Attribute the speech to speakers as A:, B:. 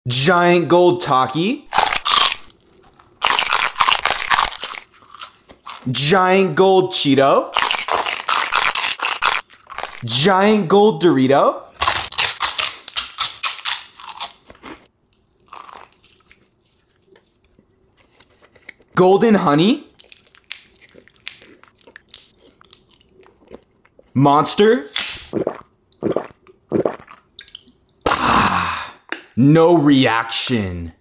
A: Giant gold Taki. Giant gold Cheeto. Giant gold Dorito. Golden honey. Monster. No reaction.